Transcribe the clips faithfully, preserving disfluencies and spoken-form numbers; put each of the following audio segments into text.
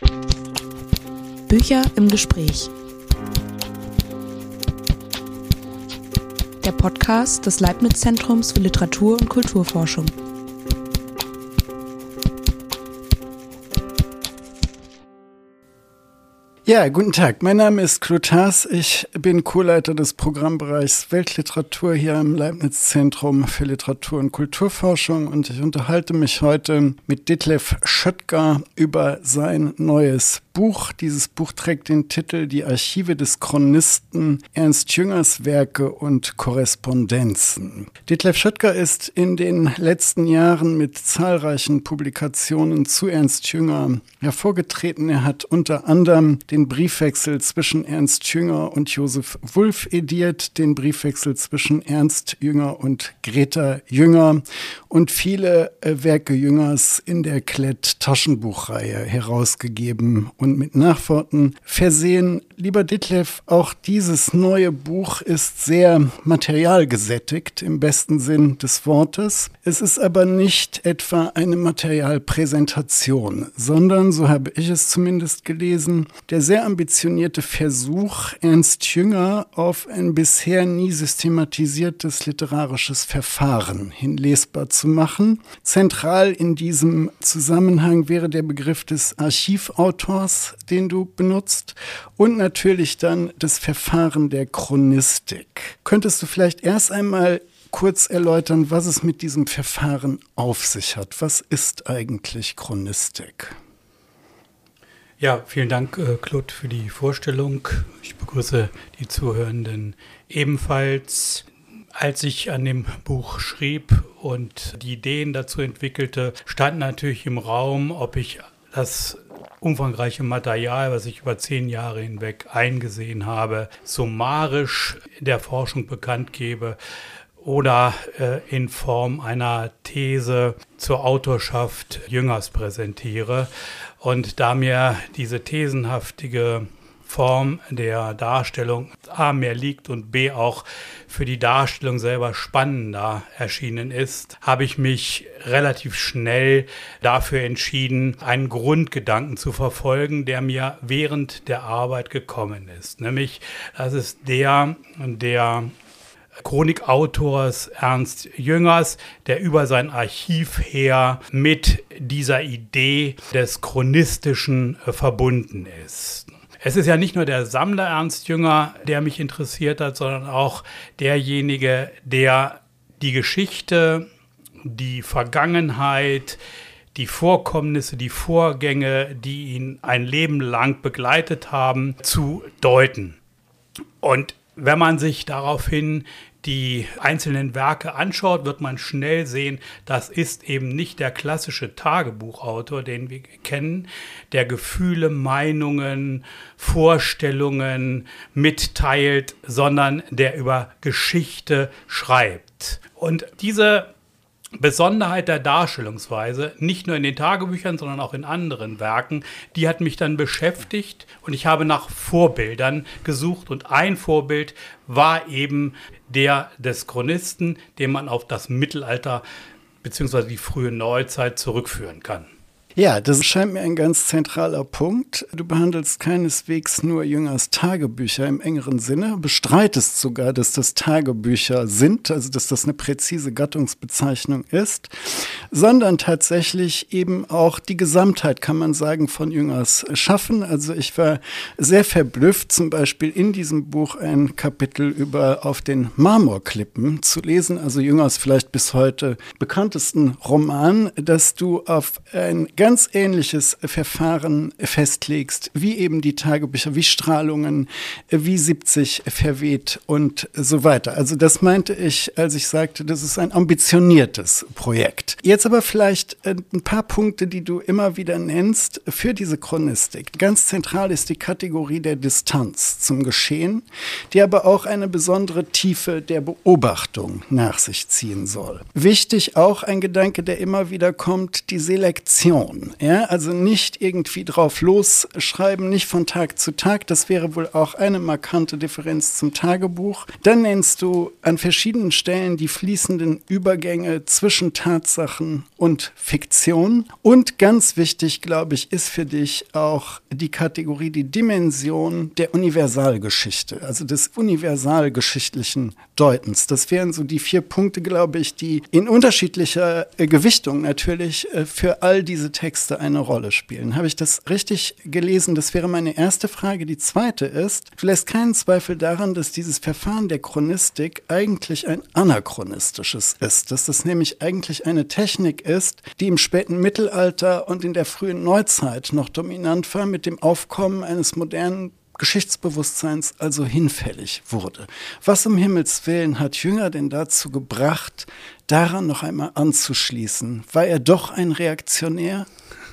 Bücher im Gespräch. Der Podcast des Leibniz-Zentrums für Literatur- und Kulturforschung. Ja, guten Tag. Mein Name ist Claude Haas. Ich bin Co-Leiter des Programmbereichs Weltliteratur hier am Leibniz-Zentrum für Literatur- und Kulturforschung und ich unterhalte mich heute mit Ditlev Schöttger über sein neues Buch. Dieses Buch trägt den Titel Die Archive des Chronisten, Ernst Jüngers Werke und Korrespondenzen. Ditlev Schöttger ist in den letzten Jahren mit zahlreichen Publikationen zu Ernst Jünger hervorgetreten. Er hat unter anderem den Briefwechsel zwischen Ernst Jünger und Josef Wulff ediert, den Briefwechsel zwischen Ernst Jünger und Greta Jünger und viele äh, Werke Jüngers in der Klett-Taschenbuchreihe herausgegeben und mit Nachworten versehen. Lieber Ditlev, auch dieses neue Buch ist sehr materialgesättigt im besten Sinn des Wortes. Es ist aber nicht etwa eine Materialpräsentation, sondern, so habe ich es zumindest gelesen, der sehr ambitionierte Versuch, Ernst Jünger auf ein bisher nie systematisiertes literarisches Verfahren hin lesbar zu machen. Zentral in diesem Zusammenhang wäre der Begriff des Archivautors, den du benutzt, und natürlich dann das Verfahren der Chronistik. Könntest du vielleicht erst einmal kurz erläutern, was es mit diesem Verfahren auf sich hat? Was ist eigentlich Chronistik? Ja, vielen Dank, äh, Claude, für die Vorstellung. Ich begrüße die Zuhörenden ebenfalls. Als ich an dem Buch schrieb und die Ideen dazu entwickelte, stand natürlich im Raum, ob ich das umfangreiche Material, was ich über zehn Jahre hinweg eingesehen habe, summarisch der Forschung bekannt gebe oder äh, in Form einer These zur Autorschaft Jüngers präsentiere. Und da mir diese thesenhaftige Form der Darstellung A mehr liegt und B auch für die Darstellung selber spannender erschienen ist, habe ich mich relativ schnell dafür entschieden, einen Grundgedanken zu verfolgen, der mir während der Arbeit gekommen ist. Nämlich, das ist der der Chronikautors Ernst Jüngers, der über sein Archiv her mit dieser Idee des Chronistischen verbunden ist. Es ist ja nicht nur der Sammler Ernst Jünger, der mich interessiert hat, sondern auch derjenige, der die Geschichte, die Vergangenheit, die Vorkommnisse, die Vorgänge, die ihn ein Leben lang begleitet haben, zu deuten. Und wenn man sich daraufhin die einzelnen Werke anschaut, wird man schnell sehen, das ist eben nicht der klassische Tagebuchautor, den wir kennen, der Gefühle, Meinungen, Vorstellungen mitteilt, sondern der über Geschichte schreibt. Und diese Besonderheit der Darstellungsweise, nicht nur in den Tagebüchern, sondern auch in anderen Werken, die hat mich dann beschäftigt und ich habe nach Vorbildern gesucht und ein Vorbild war eben der des Chronisten, den man auf das Mittelalter bzw. die frühe Neuzeit zurückführen kann. Ja, das scheint mir ein ganz zentraler Punkt. Du behandelst keineswegs nur Jüngers Tagebücher im engeren Sinne, bestreitest sogar, dass das Tagebücher sind, also dass das eine präzise Gattungsbezeichnung ist, sondern tatsächlich eben auch die Gesamtheit, kann man sagen, von Jüngers Schaffen. Also ich war sehr verblüfft, zum Beispiel in diesem Buch ein Kapitel über Auf den Marmorklippen zu lesen, also Jüngers vielleicht bis heute bekanntesten Roman, dass du auf ein ganz ähnliches Verfahren festlegst, wie eben die Tagebücher, wie Strahlungen, wie siebzig verweht und so weiter. Also das meinte ich, als ich sagte, das ist ein ambitioniertes Projekt. Jetzt aber vielleicht ein paar Punkte, die du immer wieder nennst für diese Chronistik. Ganz zentral ist die Kategorie der Distanz zum Geschehen, die aber auch eine besondere Tiefe der Beobachtung nach sich ziehen soll. Wichtig auch ein Gedanke, der immer wieder kommt, die Selektion. Fiktion. Ja? Also nicht irgendwie drauf losschreiben, nicht von Tag zu Tag. Das wäre wohl auch eine markante Differenz zum Tagebuch. Dann nennst du an verschiedenen Stellen die fließenden Übergänge zwischen Tatsachen und Fiktion. Und ganz wichtig, glaube ich, ist für dich auch die Kategorie, die Dimension der Universalgeschichte, also des universalgeschichtlichen Deutens. Das wären so die vier Punkte, glaube ich, die in unterschiedlicher äh, Gewichtung natürlich äh, für all diese Texte eine Rolle spielen. Habe ich das richtig gelesen? Das wäre meine erste Frage. Die zweite ist, du lässt keinen Zweifel daran, dass dieses Verfahren der Chronistik eigentlich ein anachronistisches ist, dass das nämlich eigentlich eine Technik ist, die im späten Mittelalter und in der frühen Neuzeit noch dominant war, mit dem Aufkommen eines modernen Geschichtsbewusstseins also hinfällig wurde. Was um Himmels Willen hat Jünger denn dazu gebracht, daran noch einmal anzuschließen? War er doch ein Reaktionär?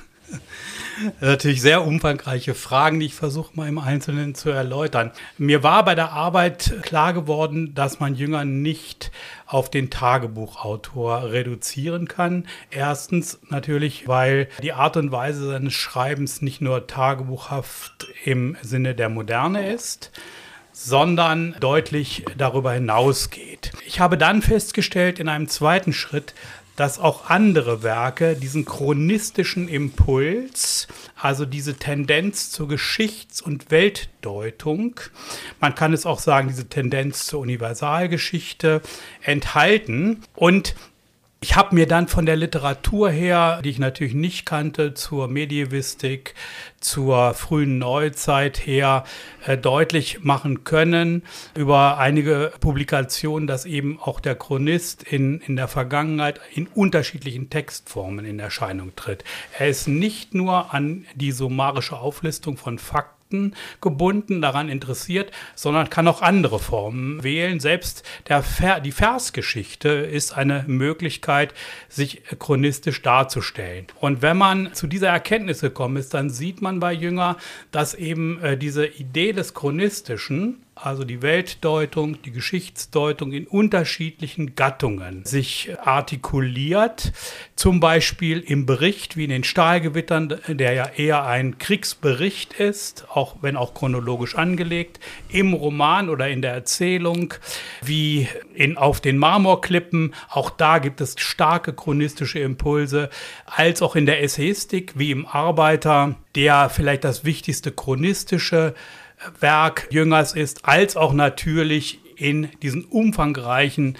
Natürlich sehr umfangreiche Fragen, die ich versuche mal im Einzelnen zu erläutern. Mir war bei der Arbeit klar geworden, dass man Jünger nicht auf den Tagebuchautor reduzieren kann. Erstens natürlich, weil die Art und Weise seines Schreibens nicht nur tagebuchhaft im Sinne der Moderne ist, sondern deutlich darüber hinausgeht. Ich habe dann festgestellt in einem zweiten Schritt, dass auch andere Werke diesen chronistischen Impuls, also diese Tendenz zur Geschichts- und Weltdeutung, man kann es auch sagen, diese Tendenz zur Universalgeschichte enthalten. Und ich habe mir dann von der Literatur her, die ich natürlich nicht kannte, zur Medievistik, zur frühen Neuzeit her äh, deutlich machen können über einige Publikationen, dass eben auch der Chronist in, in der Vergangenheit in unterschiedlichen Textformen in Erscheinung tritt. Er ist nicht nur an die summarische Auflistung von Fakten gebunden, daran interessiert, sondern kann auch andere Formen wählen. Selbst der Ver- die Versgeschichte ist eine Möglichkeit, sich chronistisch darzustellen. Und wenn man zu dieser Erkenntnis gekommen ist, dann sieht man bei Jünger, dass eben äh, diese Idee des Chronistischen, also die Weltdeutung, die Geschichtsdeutung in unterschiedlichen Gattungen sich artikuliert. Zum Beispiel im Bericht wie in den Stahlgewittern, der ja eher ein Kriegsbericht ist, auch wenn auch chronologisch angelegt. Im Roman oder in der Erzählung wie in Auf den Marmorklippen, auch da gibt es starke chronistische Impulse, als auch in der Essayistik wie im Arbeiter, der vielleicht das wichtigste chronistische Werk Jüngers ist, als auch natürlich in diesen umfangreichen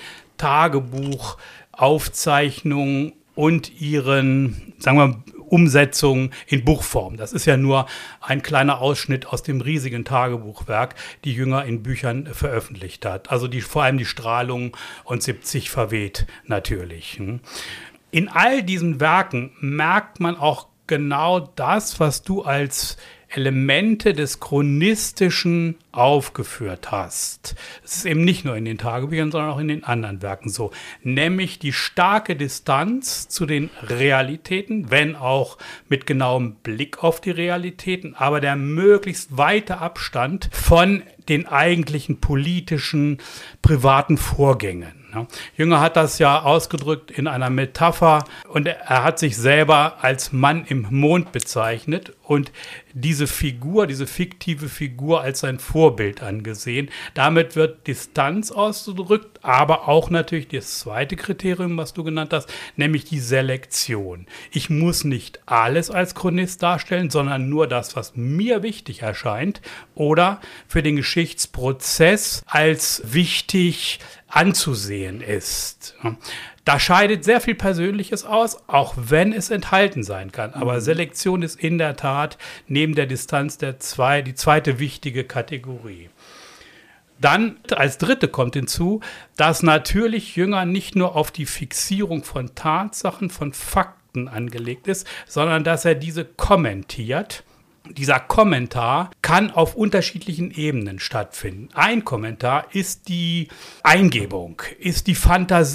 Tagebuchaufzeichnungen und ihren, sagen wir, Umsetzungen in Buchform. Das ist ja nur ein kleiner Ausschnitt aus dem riesigen Tagebuchwerk, die Jünger in Büchern veröffentlicht hat. Also die, vor allem die Strahlung und siebzig verweht natürlich. In all diesen Werken merkt man auch genau das, was du als Elemente des Chronistischen aufgeführt hast. Es ist eben nicht nur in den Tagebüchern, sondern auch in den anderen Werken so. Nämlich die starke Distanz zu den Realitäten, wenn auch mit genauem Blick auf die Realitäten, aber der möglichst weite Abstand von den eigentlichen politischen, privaten Vorgängen. Jünger hat das ja ausgedrückt in einer Metapher und er hat sich selber als Mann im Mond bezeichnet und diese Figur, diese fiktive Figur als sein Vorbild angesehen. Damit wird Distanz ausgedrückt, aber auch natürlich das zweite Kriterium, was du genannt hast, nämlich die Selektion. Ich muss nicht alles als Chronist darstellen, sondern nur das, was mir wichtig erscheint oder für den Geschichtsprozess als wichtig anzusehen ist. Da scheidet sehr viel Persönliches aus, auch wenn es enthalten sein kann. Aber Selektion ist in der Tat neben der Distanz der zwei, die zweite wichtige Kategorie. Dann als dritte kommt hinzu, dass natürlich Jünger nicht nur auf die Fixierung von Tatsachen, von Fakten angelegt ist, sondern dass er diese kommentiert. Dieser Kommentar kann auf unterschiedlichen Ebenen stattfinden. Ein Kommentar ist die Eingebung, ist die Fantasie,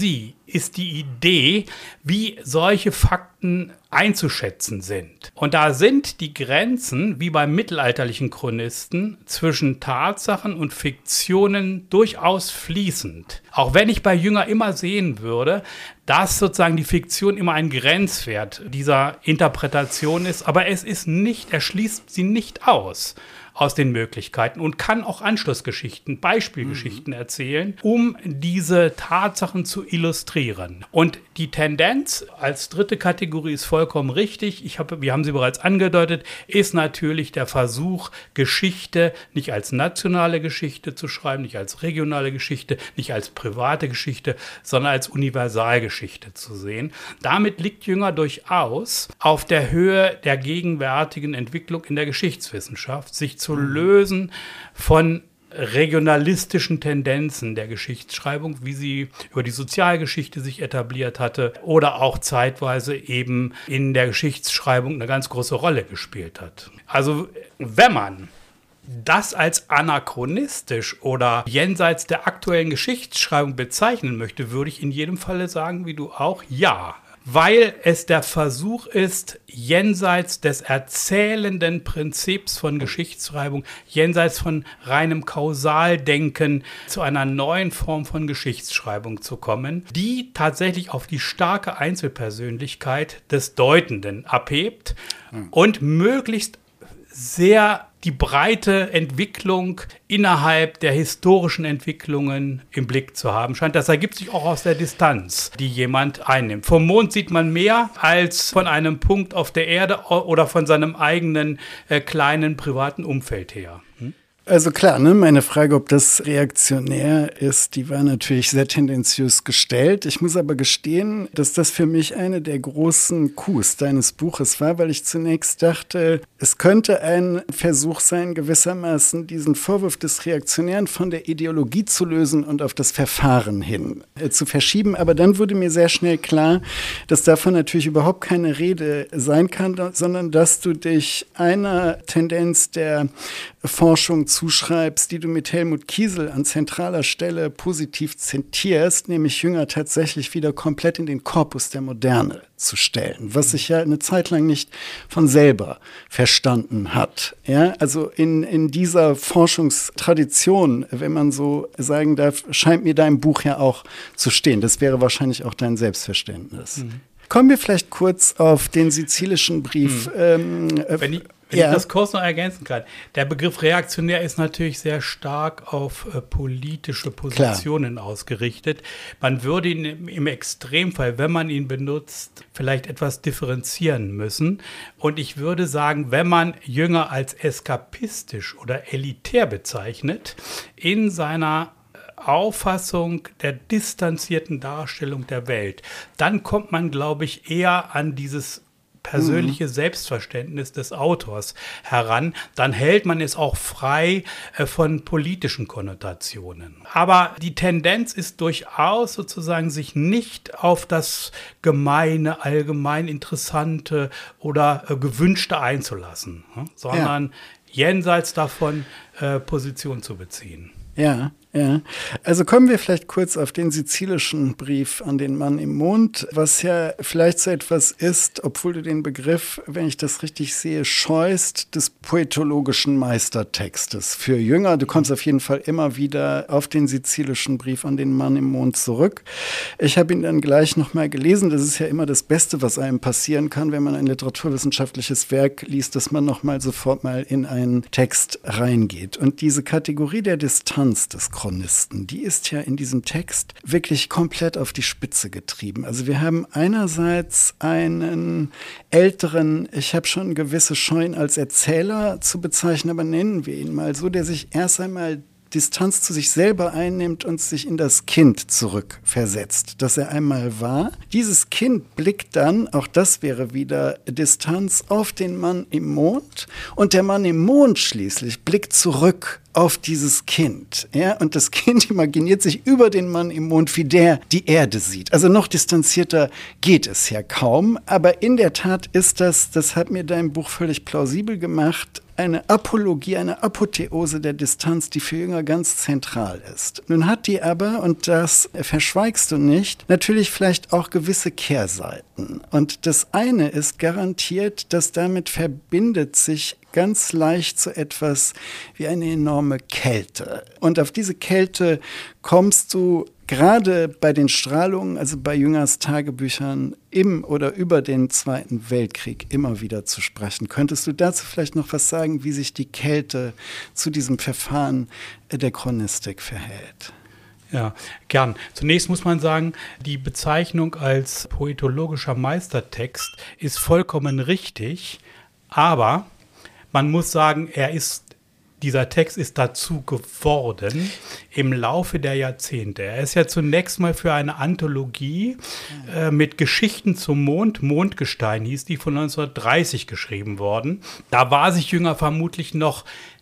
ist die Idee, wie solche Fakten einzuschätzen sind. Und da sind die Grenzen, wie beim mittelalterlichen Chronisten, zwischen Tatsachen und Fiktionen durchaus fließend. Auch wenn ich bei Jünger immer sehen würde, dass sozusagen die Fiktion immer ein Grenzwert dieser Interpretation ist, aber es ist nicht, er schließt sie nicht aus. aus den Möglichkeiten und kann auch Anschlussgeschichten, Beispielgeschichten mhm. erzählen, um diese Tatsachen zu illustrieren. Und die Tendenz als dritte Kategorie ist vollkommen richtig. Ich habe, wir haben sie bereits angedeutet, ist natürlich der Versuch, Geschichte nicht als nationale Geschichte zu schreiben, nicht als regionale Geschichte, nicht als private Geschichte, sondern als Universalgeschichte zu sehen. Damit liegt Jünger durchaus auf der Höhe der gegenwärtigen Entwicklung in der Geschichtswissenschaft, sich zu lösen von regionalistischen Tendenzen der Geschichtsschreibung, wie sie über die Sozialgeschichte sich etabliert hatte oder auch zeitweise eben in der Geschichtsschreibung eine ganz große Rolle gespielt hat. Also wenn man das als anachronistisch oder jenseits der aktuellen Geschichtsschreibung bezeichnen möchte, würde ich in jedem Falle sagen, wie du auch, ja. Weil es der Versuch ist, jenseits des erzählenden Prinzips von Geschichtsschreibung, jenseits von reinem Kausaldenken zu einer neuen Form von Geschichtsschreibung zu kommen, die tatsächlich auf die starke Einzelpersönlichkeit des Deutenden abhebt mhm. und möglichst sehr die breite Entwicklung innerhalb der historischen Entwicklungen im Blick zu haben scheint. Das ergibt sich auch aus der Distanz, die jemand einnimmt. Vom Mond sieht man mehr als von einem Punkt auf der Erde oder von seinem eigenen äh, kleinen privaten Umfeld her. Hm? Also klar, ne, meine Frage, ob das reaktionär ist, die war natürlich sehr tendenziös gestellt. Ich muss aber gestehen, dass das für mich eine der großen Coups deines Buches war, weil ich zunächst dachte, es könnte ein Versuch sein, gewissermaßen diesen Vorwurf des Reaktionären von der Ideologie zu lösen und auf das Verfahren hin äh, zu verschieben. Aber dann wurde mir sehr schnell klar, dass davon natürlich überhaupt keine Rede sein kann, sondern dass du dich einer Tendenz der Forschung zuschreibst, die du mit Helmut Kiesel an zentraler Stelle positiv zitierst, nämlich Jünger tatsächlich wieder komplett in den Korpus der Moderne zu stellen, was sich ja eine Zeit lang nicht von selber verstanden hat. Ja, also in, in dieser Forschungstradition, wenn man so sagen darf, scheint mir dein Buch ja auch zu stehen. Das wäre wahrscheinlich auch dein Selbstverständnis. Mhm. Kommen wir vielleicht kurz auf den sizilischen Brief. Mhm. Ähm, Wenn ich Wenn ja. ich das kurz noch ergänzen kann. Der Begriff reaktionär ist natürlich sehr stark auf äh, politische Positionen Klar. ausgerichtet. Man würde ihn im, im Extremfall, wenn man ihn benutzt, vielleicht etwas differenzieren müssen. Und ich würde sagen, wenn man Jünger als eskapistisch oder elitär bezeichnet, in seiner Auffassung der distanzierten Darstellung der Welt, dann kommt man, glaube ich, eher an dieses persönliche mhm. Selbstverständnis des Autors heran, dann hält man es auch frei äh, von politischen Konnotationen. Aber die Tendenz ist durchaus sozusagen, sich nicht auf das Gemeine, allgemein Interessante oder äh, Gewünschte einzulassen, hm? sondern ja. jenseits davon äh, Position zu beziehen. Ja, ja. Also kommen wir vielleicht kurz auf den sizilischen Brief an den Mann im Mond, was ja vielleicht so etwas ist, obwohl du den Begriff, wenn ich das richtig sehe, scheust, des poetologischen Meistertextes für Jünger. Du kommst auf jeden Fall immer wieder auf den sizilischen Brief an den Mann im Mond zurück. Ich habe ihn dann gleich nochmal gelesen. Das ist ja immer das Beste, was einem passieren kann, wenn man ein literaturwissenschaftliches Werk liest, dass man nochmal sofort mal in einen Text reingeht. Und diese Kategorie der Distanz des Chronisten, die ist ja in diesem Text wirklich komplett auf die Spitze getrieben. Also wir haben einerseits einen älteren, ich habe schon gewisse Scheuen als Erzähler zu bezeichnen, aber nennen wir ihn mal so, der sich erst einmal Distanz zu sich selber einnimmt und sich in das Kind zurückversetzt, das er einmal war. Dieses Kind blickt dann, auch das wäre wieder Distanz, auf den Mann im Mond und der Mann im Mond schließlich blickt zurück auf dieses Kind. Ja? Und das Kind imaginiert sich über den Mann im Mond, wie der die Erde sieht. Also noch distanzierter geht es ja kaum. Aber in der Tat ist das, das hat mir dein Buch völlig plausibel gemacht, eine Apologie, eine Apotheose der Distanz, die für Jünger ganz zentral ist. Nun hat die aber, und das verschweigst du nicht, natürlich vielleicht auch gewisse Kehrseiten. Und das eine ist garantiert, dass damit verbindet sich ganz leicht so etwas wie eine enorme Kälte. Und auf diese Kälte kommst du gerade bei den Strahlungen, also bei Jüngers Tagebüchern im oder über den Zweiten Weltkrieg immer wieder zu sprechen. Könntest du dazu vielleicht noch was sagen, wie sich die Kälte zu diesem Verfahren der Chronistik verhält? Ja, gern. Zunächst muss man sagen, die Bezeichnung als poetologischer Meistertext ist vollkommen richtig, aber man muss sagen, er ist Dieser Text ist dazu geworden im Laufe der Jahrzehnte. Er ist ja zunächst mal für eine Anthologie äh, mit Geschichten zum Mond, Mondgestein hieß die, von neunzehnhundertdreißig geschrieben worden. Da war sich Jünger vermutlich noch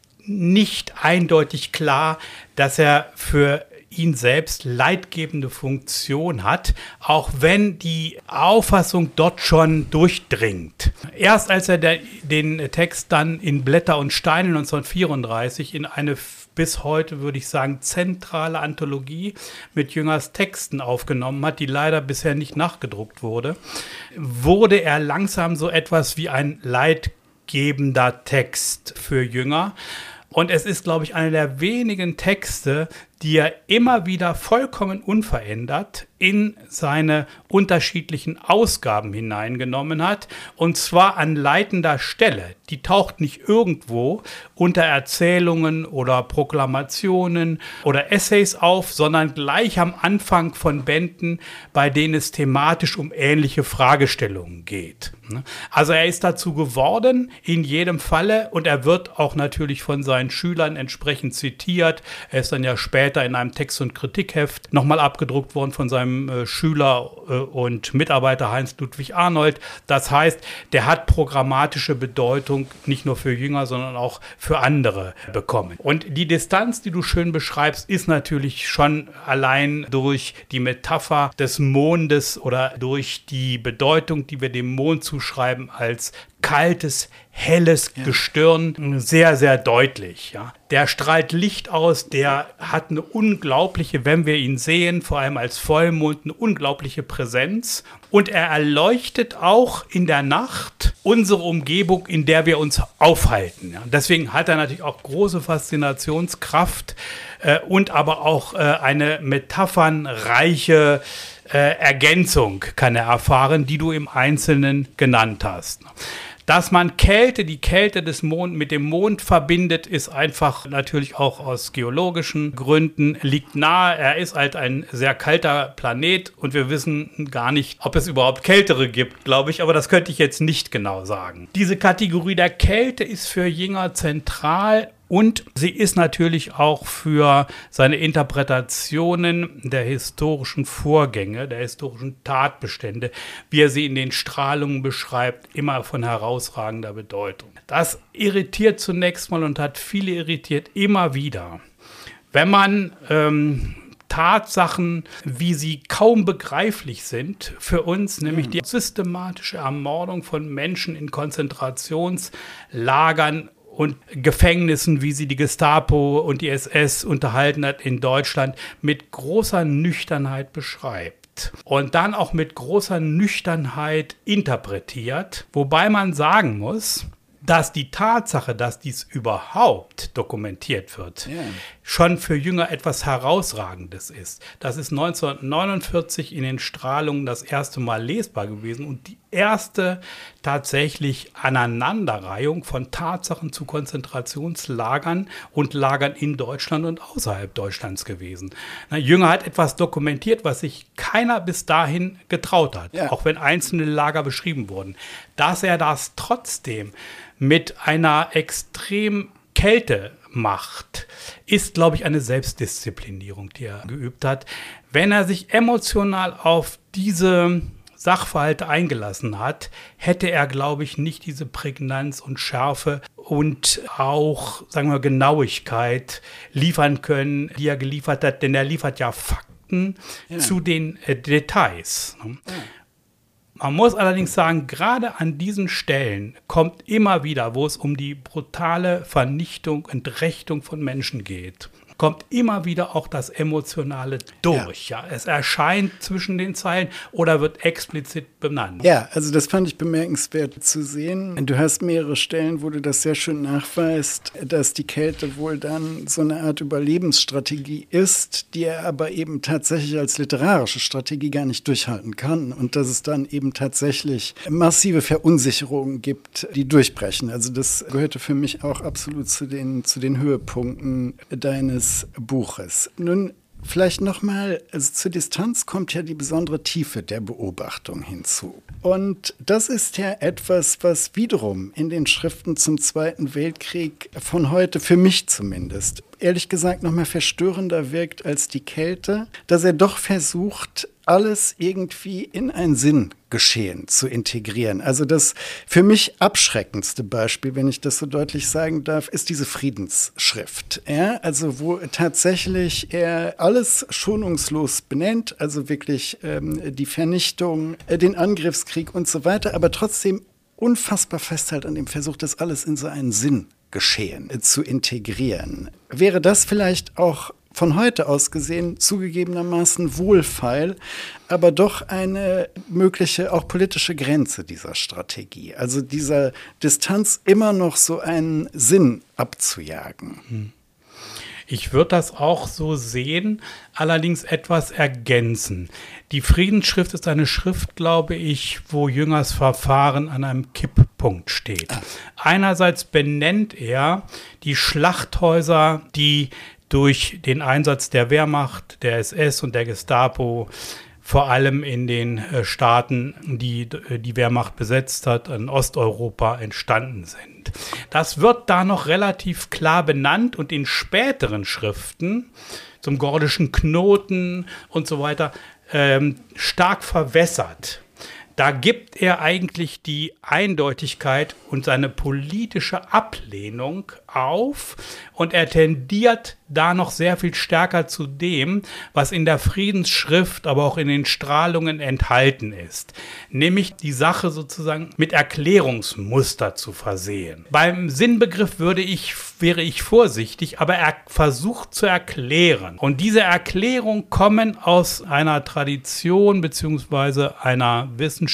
nicht eindeutig klar, dass er für ihn selbst leitgebende Funktion hat, auch wenn die Auffassung dort schon durchdringt. Erst als er der, den Text dann in Blätter und Steine neunzehnhundertvierunddreißig in eine bis heute, würde ich sagen, zentrale Anthologie mit Jüngers Texten aufgenommen hat, die leider bisher nicht nachgedruckt wurde, wurde er langsam so etwas wie ein leitgebender Text für Jünger. Und es ist, glaube ich, einer der wenigen Texte, die er immer wieder vollkommen unverändert in seine unterschiedlichen Ausgaben hineingenommen hat. Und zwar an leitender Stelle. Die taucht nicht irgendwo unter Erzählungen oder Proklamationen oder Essays auf, sondern gleich am Anfang von Bänden, bei denen es thematisch um ähnliche Fragestellungen geht. Also er ist dazu geworden, in jedem Falle, und er wird auch natürlich von seinen Schülern entsprechend zitiert. Er ist dann ja später in einem Text- und Kritikheft nochmal abgedruckt worden von seinem äh, Schüler äh, und Mitarbeiter Heinz-Ludwig Arnold. Das heißt, der hat programmatische Bedeutung nicht nur für Jünger, sondern auch für andere bekommen. Und die Distanz, die du schön beschreibst, ist natürlich schon allein durch die Metapher des Mondes oder durch die Bedeutung, die wir dem Mond zuschreiben, als kaltes, helles ja. Gestirn, sehr, sehr deutlich. Ja. Der strahlt Licht aus, der hat eine unglaubliche, wenn wir ihn sehen, vor allem als Vollmond, eine unglaubliche Präsenz. Und er erleuchtet auch in der Nacht unsere Umgebung, in der wir uns aufhalten. Ja. Deswegen hat er natürlich auch große Faszinationskraft äh, und aber auch äh, eine metaphernreiche äh, Ergänzung kann er erfahren, die du im Einzelnen genannt hast. Dass man Kälte, die Kälte des Mondes mit dem Mond verbindet, ist einfach natürlich auch aus geologischen Gründen, liegt nahe. Er ist halt ein sehr kalter Planet und wir wissen gar nicht, ob es überhaupt kältere gibt, glaube ich, aber das könnte ich jetzt nicht genau sagen. Diese Kategorie der Kälte ist für Jünger zentral. Und sie ist natürlich auch für seine Interpretationen der historischen Vorgänge, der historischen Tatbestände, wie er sie in den Strahlungen beschreibt, immer von herausragender Bedeutung. Das irritiert zunächst mal und hat viele irritiert immer wieder. Wenn man ähm, Tatsachen, wie sie kaum begreiflich sind für uns, nämlich die systematische Ermordung von Menschen in Konzentrationslagern und Gefängnissen, wie sie die Gestapo und die S S unterhalten hat in Deutschland, mit großer Nüchternheit beschreibt. Und dann auch mit großer Nüchternheit interpretiert, wobei man sagen muss, dass die Tatsache, dass dies überhaupt dokumentiert wird, yeah. schon für Jünger etwas Herausragendes ist. Das ist neunzehnhundertneunundvierzig in den Strahlungen das erste Mal lesbar gewesen und die erste tatsächlich Aneinanderreihung von Tatsachen zu Konzentrationslagern und Lagern in Deutschland und außerhalb Deutschlands gewesen. Na, Jünger hat etwas dokumentiert, was sich keiner bis dahin getraut hat, yeah. auch wenn einzelne Lager beschrieben wurden. Dass er das trotzdem mit einer extrem Kälte macht, ist, glaube ich, eine Selbstdisziplinierung, die er geübt hat. Wenn er sich emotional auf diese Sachverhalte eingelassen hat, hätte er, glaube ich, nicht diese Prägnanz und Schärfe und auch, sagen wir, Genauigkeit liefern können, die er geliefert hat, denn er liefert ja Fakten ja. zu den äh, Details. Ne? Ja. Man muss allerdings sagen, gerade an diesen Stellen kommt immer wieder, wo es um die brutale Vernichtung, Entrechtung von Menschen geht, kommt immer wieder auch das Emotionale durch. Ja. Ja. Es erscheint zwischen den Zeilen oder wird explizit benannt. Ja, also das fand ich bemerkenswert zu sehen. Du hast mehrere Stellen, wo du das sehr schön nachweist, dass die Kälte wohl dann so eine Art Überlebensstrategie ist, die er aber eben tatsächlich als literarische Strategie gar nicht durchhalten kann und dass es dann eben tatsächlich massive Verunsicherungen gibt, die durchbrechen. Also das gehörte für mich auch absolut zu den, zu den Höhepunkten deines Buches. Nun, vielleicht nochmal, also zur Distanz kommt ja die besondere Tiefe der Beobachtung hinzu. Und das ist ja etwas, was wiederum in den Schriften zum Zweiten Weltkrieg von heute, für mich zumindest, ehrlich gesagt nochmal verstörender wirkt als die Kälte, dass er doch versucht, alles irgendwie in ein Sinngeschehen zu integrieren. Also das für mich abschreckendste Beispiel, wenn ich das so deutlich sagen darf, ist diese Friedensschrift. Ja, also wo tatsächlich er alles schonungslos benennt, also wirklich ähm, die Vernichtung, äh, den Angriffskrieg und so weiter, aber trotzdem unfassbar festhält an dem Versuch, das alles in so einen Sinngeschehen äh, zu integrieren. Wäre das vielleicht auch von heute aus gesehen zugegebenermaßen wohlfeil, aber doch eine mögliche auch politische Grenze dieser Strategie. Also dieser Distanz immer noch so einen Sinn abzujagen. Ich würde das auch so sehen, allerdings etwas ergänzen. Die Friedensschrift ist eine Schrift, glaube ich, wo Jüngers Verfahren an einem Kipppunkt steht. Ah. Einerseits benennt er die Schlachthäuser, die durch den Einsatz der Wehrmacht, der S S und der Gestapo, vor allem in den äh, Staaten, die die Wehrmacht besetzt hat, in Osteuropa entstanden sind. Das wird da noch relativ klar benannt und in späteren Schriften, zum Gordischen Knoten und so weiter, ähm, stark verwässert. Da gibt er eigentlich die Eindeutigkeit und seine politische Ablehnung auf und er tendiert da noch sehr viel stärker zu dem, was in der Friedensschrift, aber auch in den Strahlungen enthalten ist. Nämlich die Sache sozusagen mit Erklärungsmuster zu versehen. Beim Sinnbegriff würde ich, wäre ich vorsichtig, aber er versucht zu erklären. Und diese Erklärungen kommen aus einer Tradition beziehungsweise einer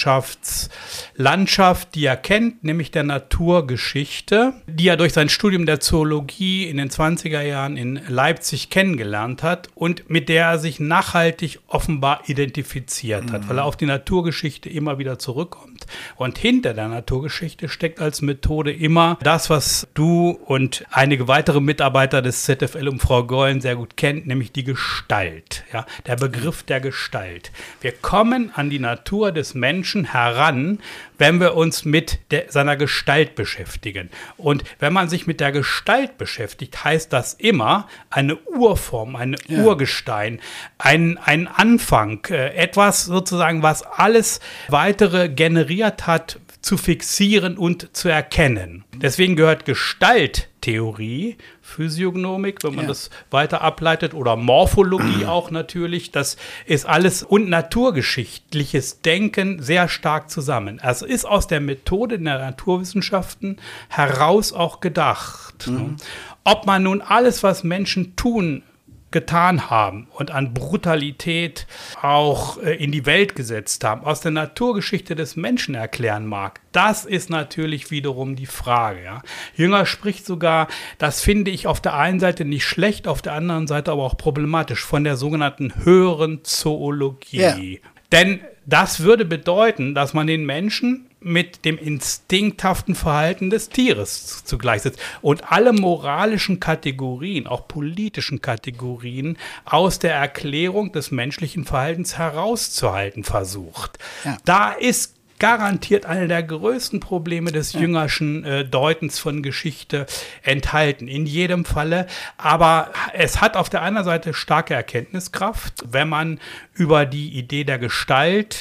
Wissenschaftslandschaft, die er kennt, nämlich der Naturgeschichte, die er durch sein Studium der Zoologie in den zwanziger Jahren in Leipzig kennengelernt hat und mit der er sich nachhaltig offenbar identifiziert mhm. hat, weil er auf die Naturgeschichte immer wieder zurückkommt. Und hinter der Naturgeschichte steckt als Methode immer das, was du und einige weitere Mitarbeiter des Z F L um Frau Gollen sehr gut kennt, nämlich die Gestalt, ja, der Begriff der Gestalt. Wir kommen an die Natur des Menschen heran, wenn wir uns mit der, seiner Gestalt beschäftigen. Und wenn man sich mit der Gestalt beschäftigt, heißt das immer eine Urform, eine ja. Urgestein, ein, ein Anfang, äh, etwas sozusagen, was alles Weitere generiert hat, zu fixieren und zu erkennen. Deswegen gehört Gestalttheorie, Physiognomik, wenn man ja. das weiter ableitet, oder Morphologie auch natürlich, das ist alles und naturgeschichtliches Denken sehr stark zusammen. Also ist aus der Methode der Naturwissenschaften heraus auch gedacht. Mhm. Ob man nun alles, was Menschen tun, getan haben und an Brutalität auch äh, in die Welt gesetzt haben, aus der Naturgeschichte des Menschen erklären mag, das ist natürlich wiederum die Frage. Ja. Jünger spricht sogar, das finde ich auf der einen Seite nicht schlecht, auf der anderen Seite aber auch problematisch, von der sogenannten höheren Zoologie. Yeah. Denn das würde bedeuten, dass man den Menschen mit dem instinkthaften Verhalten des Tieres zugleich setzt und alle moralischen Kategorien, auch politischen Kategorien, aus der Erklärung des menschlichen Verhaltens herauszuhalten versucht. Ja. Da ist garantiert eine der größten Probleme des ja. jüngerschen äh, Deutens von Geschichte enthalten, in jedem Falle. Aber es hat auf der einen Seite starke Erkenntniskraft, wenn man über die Idee der Gestalt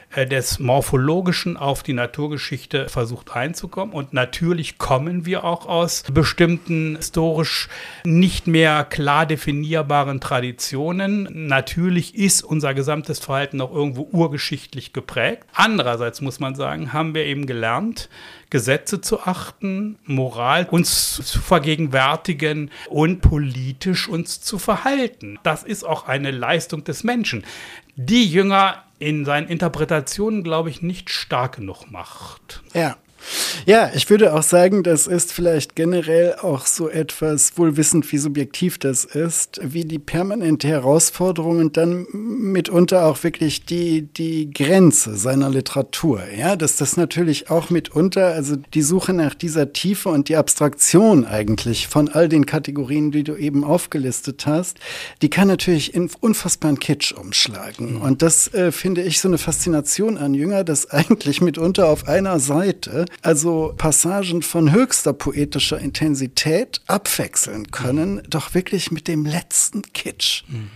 des Morphologischen auf die Naturgeschichte versucht einzukommen. Und natürlich kommen wir auch aus bestimmten historisch nicht mehr klar definierbaren Traditionen. Natürlich ist unser gesamtes Verhalten auch irgendwo urgeschichtlich geprägt. Andererseits muss man sagen, haben wir eben gelernt, Gesetze zu achten, Moral uns zu vergegenwärtigen und politisch uns zu verhalten. Das ist auch eine Leistung des Menschen, die Jünger in seinen Interpretationen, glaube ich, nicht stark genug macht. Ja. Ja, ich würde auch sagen, das ist vielleicht generell auch so etwas, wohl wissend, wie subjektiv das ist, wie die permanente Herausforderung und dann mitunter auch wirklich die, die Grenze seiner Literatur. Ja, dass das natürlich auch mitunter, also die Suche nach dieser Tiefe und die Abstraktion eigentlich von all den Kategorien, die du eben aufgelistet hast, die kann natürlich in unfassbaren Kitsch umschlagen. Mhm. Und das äh, finde ich so eine Faszination an Jünger, dass eigentlich mitunter auf einer Seite also Passagen von höchster poetischer Intensität abwechseln können, mhm. doch wirklich mit dem letzten Kitsch. Mhm.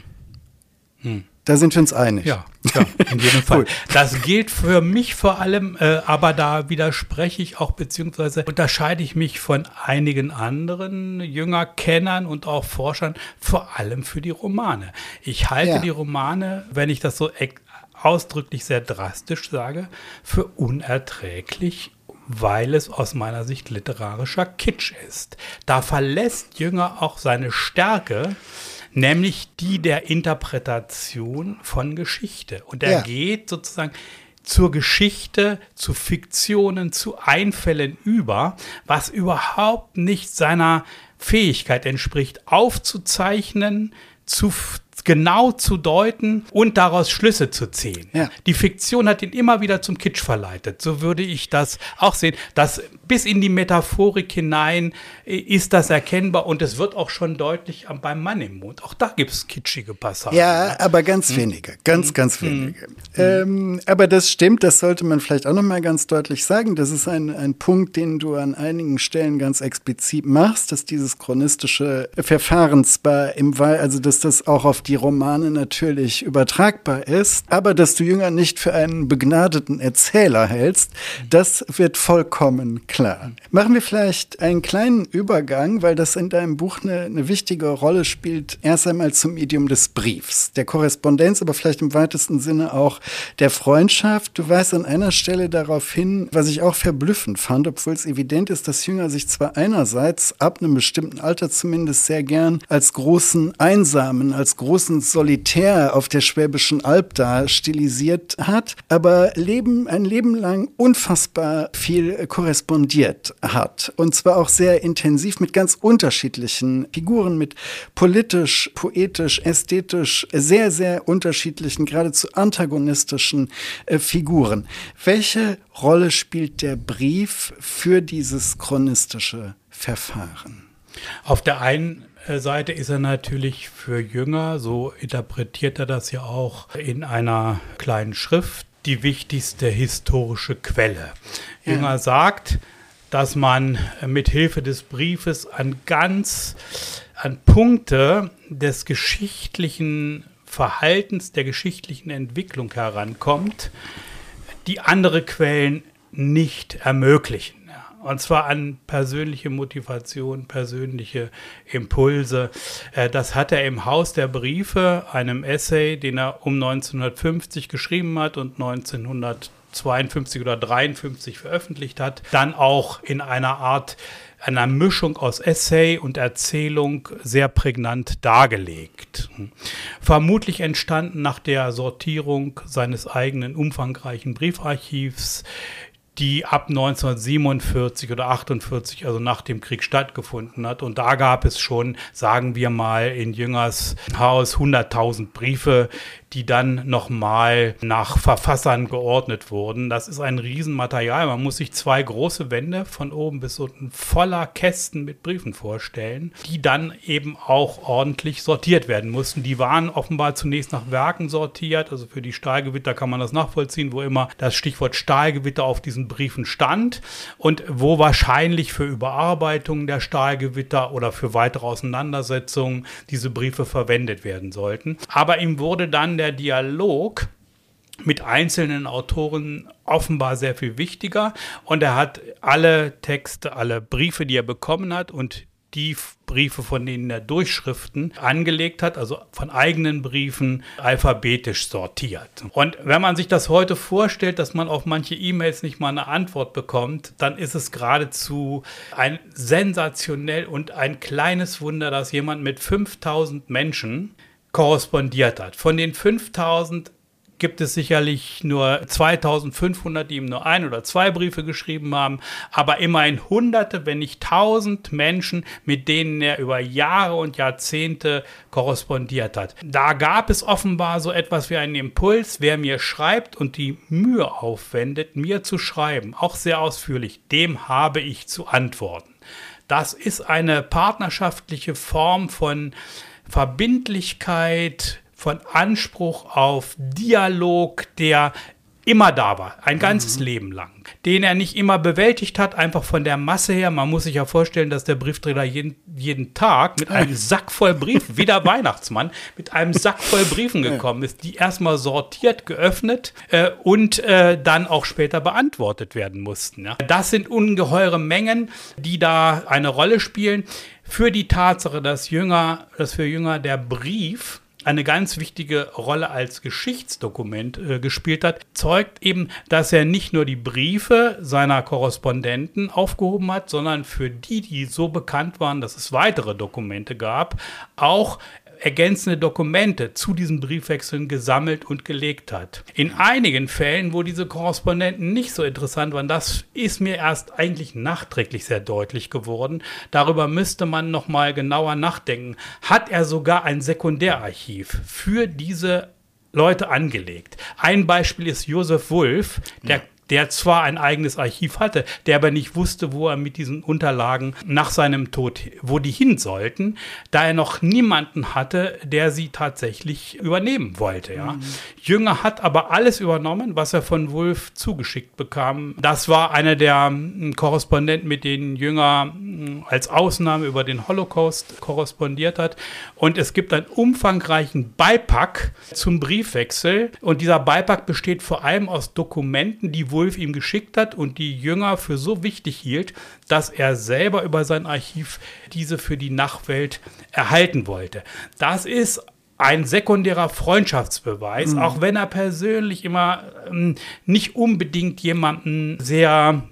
Mhm. Da sind wir uns einig. Ja, ja, in jedem Fall. Das gilt für mich vor allem, äh, aber da widerspreche ich auch, beziehungsweise unterscheide ich mich von einigen anderen Jüngerkennern und auch Forschern, vor allem für die Romane. Ich halte ja. die Romane, wenn ich das so ausdrücklich sehr drastisch sage, für unerträglich, weil es aus meiner Sicht literarischer Kitsch ist. Da verlässt Jünger auch seine Stärke, nämlich die der Interpretation von Geschichte. Und er ja. geht sozusagen zur Geschichte, zu Fiktionen, zu Einfällen über, was überhaupt nicht seiner Fähigkeit entspricht, aufzuzeichnen, zu genau zu deuten und daraus Schlüsse zu ziehen. Ja. Die Fiktion hat ihn immer wieder zum Kitsch verleitet. So würde ich das auch sehen. Das bis in die Metaphorik hinein ist das erkennbar und es wird auch schon deutlich beim Mann im Mond. Auch da gibt es kitschige Passagen. Ja, aber ganz hm. wenige. Ganz, hm. ganz wenige. Hm. Ähm, aber das stimmt, das sollte man vielleicht auch noch mal ganz deutlich sagen. Das ist ein, ein Punkt, den du an einigen Stellen ganz explizit machst, dass dieses chronistische Verfahrensbar im Wahl, also dass das auch auf die Romane natürlich übertragbar ist, aber dass du Jünger nicht für einen begnadeten Erzähler hältst, das wird vollkommen klar. Machen wir vielleicht einen kleinen Übergang, weil das in deinem Buch eine, eine wichtige Rolle spielt, erst einmal zum Medium des Briefs, der Korrespondenz, aber vielleicht im weitesten Sinne auch der Freundschaft. Du weist an einer Stelle darauf hin, was ich auch verblüffend fand, obwohl es evident ist, dass Jünger sich zwar einerseits ab einem bestimmten Alter zumindest sehr gern als großen Einsamen, als großen Solitär auf der Schwäbischen Alb da stilisiert hat, aber Leben, ein Leben lang unfassbar viel korrespondiert hat. Und zwar auch sehr intensiv mit ganz unterschiedlichen Figuren, mit politisch, poetisch, ästhetisch, sehr, sehr unterschiedlichen, geradezu antagonistischen äh, Figuren. Welche Rolle spielt der Brief für dieses chronistische Verfahren? Auf der einen Seite ist er natürlich für Jünger, so interpretiert er das ja auch in einer kleinen Schrift, die wichtigste historische Quelle. Ja. Jünger sagt, dass man mit Hilfe des Briefes an ganz, an Punkte des geschichtlichen Verhaltens, der geschichtlichen Entwicklung herankommt, die andere Quellen nicht ermöglichen. Und zwar an persönliche Motivation, persönliche Impulse. Das hat er im Haus der Briefe, einem Essay, den er um neunzehnhundertfünfzig geschrieben hat und neunzehnhundertzweiundfünfzig oder dreiundfünfzig veröffentlicht hat, dann auch in einer Art, einer Mischung aus Essay und Erzählung sehr prägnant dargelegt. Vermutlich entstanden nach der Sortierung seines eigenen umfangreichen Briefarchivs, die ab neunzehnhundertsiebenundvierzig oder achtundvierzig, also nach dem Krieg, stattgefunden hat. Und da gab es schon, sagen wir mal, in Jüngers Haus hunderttausend Briefe, die dann nochmal nach Verfassern geordnet wurden. Das ist ein Riesenmaterial. Man muss sich zwei große Wände von oben bis unten voller Kästen mit Briefen vorstellen, die dann eben auch ordentlich sortiert werden mussten. Die waren offenbar zunächst nach Werken sortiert. Also für die Stahlgewitter kann man das nachvollziehen, wo immer das Stichwort Stahlgewitter auf diesen Briefen stand und wo wahrscheinlich für Überarbeitungen der Stahlgewitter oder für weitere Auseinandersetzungen diese Briefe verwendet werden sollten. Aber ihm wurde dann der Dialog mit einzelnen Autoren offenbar sehr viel wichtiger. Und er hat alle Texte, alle Briefe, die er bekommen hat und die Briefe, von denen er Durchschriften angelegt hat, also von eigenen Briefen, alphabetisch sortiert. Und wenn man sich das heute vorstellt, dass man auf manche E-Mails nicht mal eine Antwort bekommt, dann ist es geradezu ein sensationell und ein kleines Wunder, dass jemand mit fünftausend Menschen korrespondiert hat. Von den fünftausend gibt es sicherlich nur zweitausendfünfhundert, die ihm nur ein oder zwei Briefe geschrieben haben, aber immerhin Hunderte, wenn nicht Tausend Menschen, mit denen er über Jahre und Jahrzehnte korrespondiert hat. Da gab es offenbar so etwas wie einen Impuls, wer mir schreibt und die Mühe aufwendet, mir zu schreiben, auch sehr ausführlich, dem habe ich zu antworten. Das ist eine partnerschaftliche Form von Verbindlichkeit, von Anspruch auf Dialog, der immer da war, ein ganzes mhm. Leben lang, den er nicht immer bewältigt hat, einfach von der Masse her. Man muss sich ja vorstellen, dass der Briefträger jeden, jeden Tag mit einem Sack voll Briefen, wie der Weihnachtsmann, mit einem Sack voll Briefen gekommen ist, die erstmal sortiert, geöffnet äh, und äh, dann auch später beantwortet werden mussten. Ja. Das sind ungeheure Mengen, die da eine Rolle spielen. Für die Tatsache, dass Jünger, dass für Jünger der Brief eine ganz wichtige Rolle als Geschichtsdokument äh, gespielt hat, zeugt eben, dass er nicht nur die Briefe seiner Korrespondenten aufgehoben hat, sondern für die, die so bekannt waren, dass es weitere Dokumente gab, auch ergänzende Dokumente zu diesen Briefwechseln gesammelt und gelegt hat. In einigen Fällen, wo diese Korrespondenten nicht so interessant waren, das ist mir erst eigentlich nachträglich sehr deutlich geworden. Darüber müsste man noch mal genauer nachdenken. Hat er sogar ein Sekundärarchiv für diese Leute angelegt? Ein Beispiel ist Josef Wulf, der ja. der zwar ein eigenes Archiv hatte, der aber nicht wusste, wo er mit diesen Unterlagen nach seinem Tod, wo die hin sollten, da er noch niemanden hatte, der sie tatsächlich übernehmen wollte. Ja. Mhm. Jünger hat aber alles übernommen, was er von Wulf zugeschickt bekam. Das war einer der m, Korrespondenten, mit denen Jünger m, als Ausnahme über den Holocaust korrespondiert hat. Und es gibt einen umfangreichen Beipack zum Briefwechsel. Und dieser Beipack besteht vor allem aus Dokumenten, die Wulf ihm geschickt hat und die Jünger für so wichtig hielt, dass er selber über sein Archiv diese für die Nachwelt erhalten wollte. Das ist ein sekundärer Freundschaftsbeweis, mhm. auch wenn er persönlich immer ähm, nicht unbedingt jemanden sehr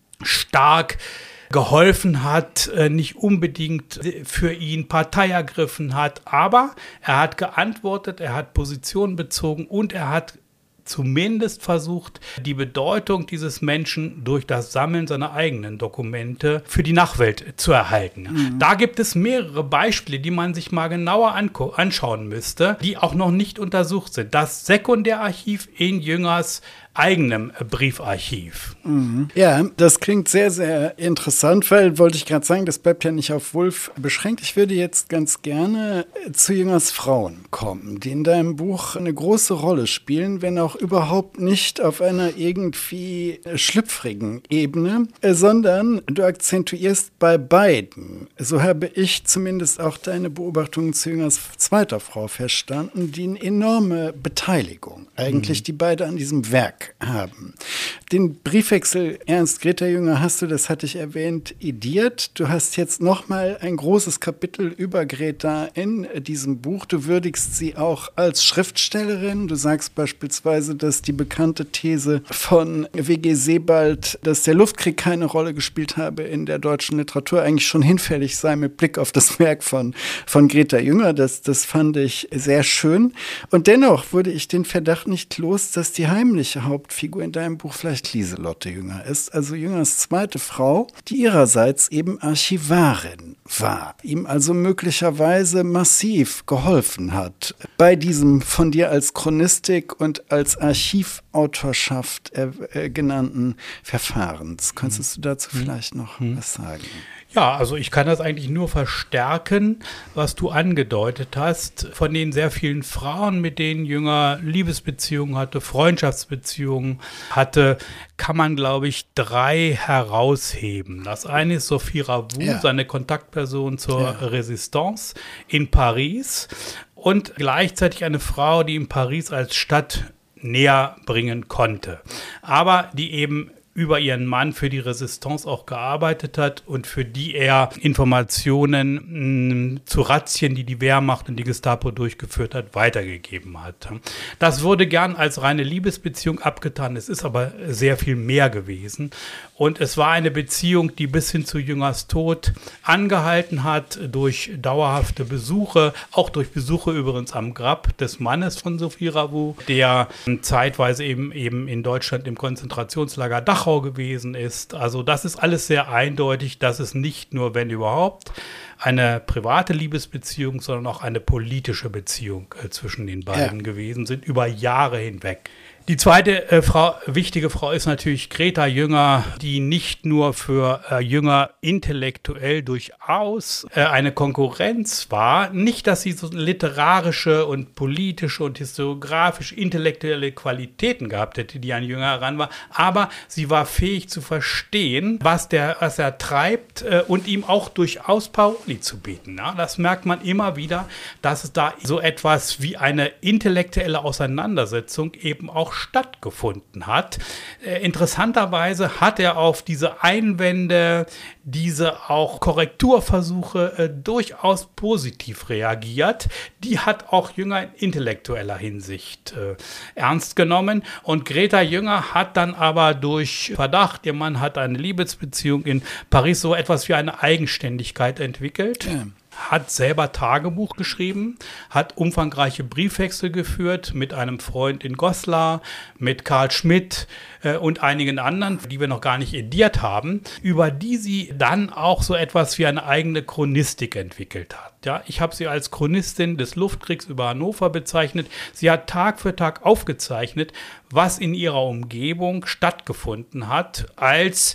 stark geholfen hat, nicht unbedingt für ihn Partei ergriffen hat, aber er hat geantwortet, er hat Position bezogen und er hat zumindest versucht, die Bedeutung dieses Menschen durch das Sammeln seiner eigenen Dokumente für die Nachwelt zu erhalten. Mhm. Da gibt es mehrere Beispiele, die man sich mal genauer anko- anschauen müsste, die auch noch nicht untersucht sind. Das Sekundärarchiv in Jüngers eigenem Briefarchiv. Mhm. Ja, das klingt sehr, sehr interessant, weil, wollte ich gerade sagen, das bleibt ja nicht auf Wulf beschränkt. Ich würde jetzt ganz gerne zu Jüngers Frauen kommen, die in deinem Buch eine große Rolle spielen, wenn auch überhaupt nicht auf einer irgendwie schlüpfrigen Ebene, sondern du akzentuierst bei beiden. So habe ich zumindest auch deine Beobachtungen zu Jüngers zweiter Frau verstanden, die eine enorme Beteiligung, eigentlich mhm. die beide an diesem Werk haben. Den Briefwechsel Ernst Greta Jünger hast du, das hatte ich erwähnt, ediert. Du hast jetzt nochmal ein großes Kapitel über Greta in diesem Buch. Du würdigst sie auch als Schriftstellerin. Du sagst beispielsweise, dass die bekannte These von W G Sebald, dass der Luftkrieg keine Rolle gespielt habe in der deutschen Literatur, eigentlich schon hinfällig sei mit Blick auf das Werk von, von Greta Jünger. Das, das fand ich sehr schön. Und dennoch wurde ich den Verdacht nicht los, dass die heimliche Hauptfigur in deinem Buch vielleicht Lieselotte Jünger ist, also Jüngers zweite Frau, die ihrerseits eben Archivarin war, ihm also möglicherweise massiv geholfen hat bei diesem von dir als Chronistik und als Archivautorschaft äh, genannten Verfahrens. Könntest du dazu vielleicht noch mhm. was sagen? Ja, also ich kann das eigentlich nur verstärken, was du angedeutet hast. Von den sehr vielen Frauen, mit denen Jünger Liebesbeziehungen hatte, Freundschaftsbeziehungen hatte, kann man, glaube ich, drei herausheben. Das eine ist Sophie Ravoux, ja. seine Kontaktperson zur ja. Resistance in Paris und gleichzeitig eine Frau, die in Paris als Stadt näher bringen konnte. Aber die eben über ihren Mann für die Resistance auch gearbeitet hat und für die er Informationen mh, zu Razzien, die die Wehrmacht und die Gestapo durchgeführt hat, weitergegeben hat. Das wurde gern als reine Liebesbeziehung abgetan, es ist aber sehr viel mehr gewesen. Und es war eine Beziehung, die bis hin zu Jüngers Tod angehalten hat, durch dauerhafte Besuche, auch durch Besuche übrigens am Grab des Mannes von Sophie Ravoux, der zeitweise eben, eben in Deutschland im Konzentrationslager Dachau gewesen ist. Also das ist alles sehr eindeutig, dass es nicht nur, wenn überhaupt, eine private Liebesbeziehung, sondern auch eine politische Beziehung äh, zwischen den beiden ja. gewesen sind, über Jahre hinweg. Die zweite äh, Frau, wichtige Frau ist natürlich Greta Jünger, die nicht nur für äh, Jünger intellektuell durchaus äh, eine Konkurrenz war. Nicht, dass sie so literarische und politische und historiografisch intellektuelle Qualitäten gehabt hätte, die an Jünger heran war, aber sie war fähig zu verstehen, was, der, was er treibt äh, und ihm auch durchaus Paroli zu bieten. Ja? Das merkt man immer wieder, dass es da so etwas wie eine intellektuelle Auseinandersetzung eben auch stattgefunden hat. Äh, interessanterweise hat er auf diese Einwände, diese auch Korrekturversuche äh, durchaus positiv reagiert. Die hat auch Jünger in intellektueller Hinsicht äh, ernst genommen. Und Greta Jünger hat dann aber durch Verdacht, ihr Mann hat eine Liebesbeziehung in Paris, so etwas wie eine Eigenständigkeit entwickelt. Ja. Hat selber Tagebuch geschrieben, hat umfangreiche Briefwechsel geführt mit einem Freund in Goslar, mit Karl Schmidt äh, und einigen anderen, die wir noch gar nicht ediert haben, über die sie dann auch so etwas wie eine eigene Chronistik entwickelt hat. Ja, ich habe sie als Chronistin des Luftkriegs über Hannover bezeichnet. Sie hat Tag für Tag aufgezeichnet, was in ihrer Umgebung stattgefunden hat, als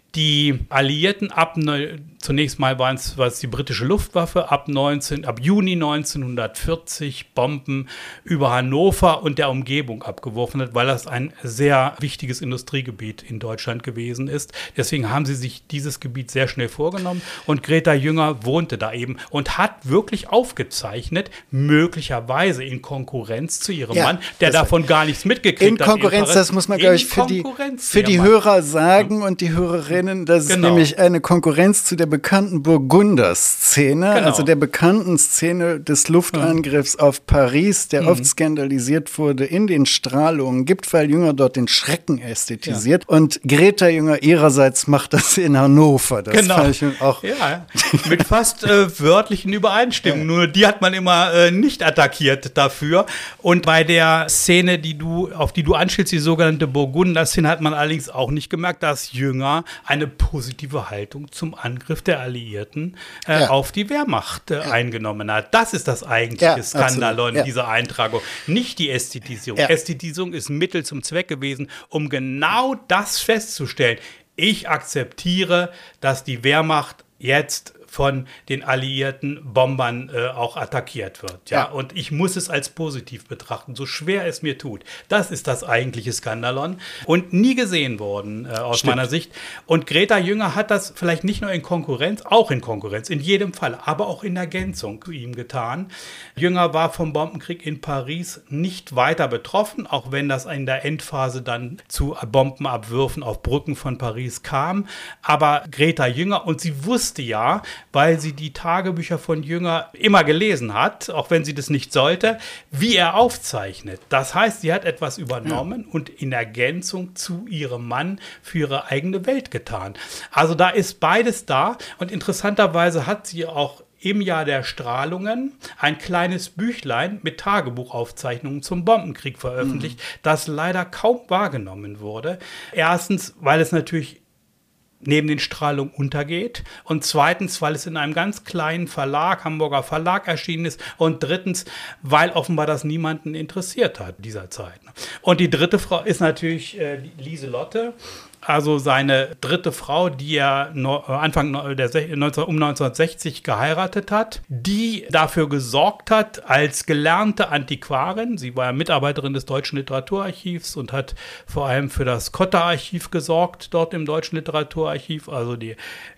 die Alliierten ab, zunächst mal waren es, war es die britische Luftwaffe, ab, neunzehn, ab Juni neunzehnhundertvierzig Bomben über Hannover und der Umgebung abgeworfen hat, weil das ein sehr wichtiges Industriegebiet in Deutschland gewesen ist. Deswegen haben sie sich dieses Gebiet sehr schnell vorgenommen und Greta Jünger wohnte da eben und hat wirklich aufgezeichnet, möglicherweise in Konkurrenz zu ihrem ja, Mann, der davon gar nichts mitgekriegt in hat. In Konkurrenz, das muss man, glaube ich, für die, für die Hörer sagen und die Hörerinnen. Das ist genau. nämlich eine Konkurrenz zu der bekannten Burgunder-Szene, genau. also der bekannten Szene des Luftangriffs ja. auf Paris, der mhm. oft skandalisiert wurde, in den Strahlungen, gibt, weil Jünger dort den Schrecken ästhetisiert. Ja. Und Greta Jünger ihrerseits macht das in Hannover. Das genau. fand ich auch ja, mit fast äh, wörtlichen Übereinstimmungen. Ja. Nur die hat man immer äh, nicht attackiert dafür. Und bei der Szene, die du, auf die du anspielst, die sogenannte Burgunder-Szene, hat man allerdings auch nicht gemerkt, dass Jünger eine positive Haltung zum Angriff der Alliierten äh, ja. auf die Wehrmacht äh, ja. eingenommen hat. Das ist das eigentliche ja, Skandalon ja. dieser Eintragung, nicht die Ästhetisierung. Ja. Ästhetisierung ist Mittel zum Zweck gewesen, um genau das festzustellen. Ich akzeptiere, dass die Wehrmacht jetzt von den alliierten Bombern äh, auch attackiert wird. Ja? ja, und ich muss es als positiv betrachten, so schwer es mir tut. Das ist das eigentliche Skandalon und nie gesehen worden äh, aus Stimmt. meiner Sicht. Und Greta Jünger hat das vielleicht nicht nur in Konkurrenz, auch in Konkurrenz, in jedem Fall, aber auch in Ergänzung zu ihm getan. Jünger war vom Bombenkrieg in Paris nicht weiter betroffen, auch wenn das in der Endphase dann zu Bombenabwürfen auf Brücken von Paris kam. Aber Greta Jünger, und sie wusste ja, weil sie die Tagebücher von Jünger immer gelesen hat, auch wenn sie das nicht sollte, wie er aufzeichnet. Das heißt, sie hat etwas übernommen ja. und in Ergänzung zu ihrem Mann für ihre eigene Welt getan. Also da ist beides da und interessanterweise hat sie auch im Jahr der Strahlungen ein kleines Büchlein mit Tagebuchaufzeichnungen zum Bombenkrieg veröffentlicht, mhm. das leider kaum wahrgenommen wurde. Erstens, weil es natürlich neben den Strahlungen untergeht und zweitens, weil es in einem ganz kleinen Verlag, Hamburger Verlag erschienen ist und drittens, weil offenbar das niemanden interessiert hat dieser Zeit. Und die dritte Frau ist natürlich äh, Lieselotte, also seine dritte Frau, die er no, Anfang der neunzehn, um neunzehnhundertsechzig geheiratet hat, die dafür gesorgt hat, als gelernte Antiquarin, sie war ja Mitarbeiterin des Deutschen Literaturarchivs und hat vor allem für das Cotta-Archiv gesorgt, dort im Deutschen Literaturarchiv, also die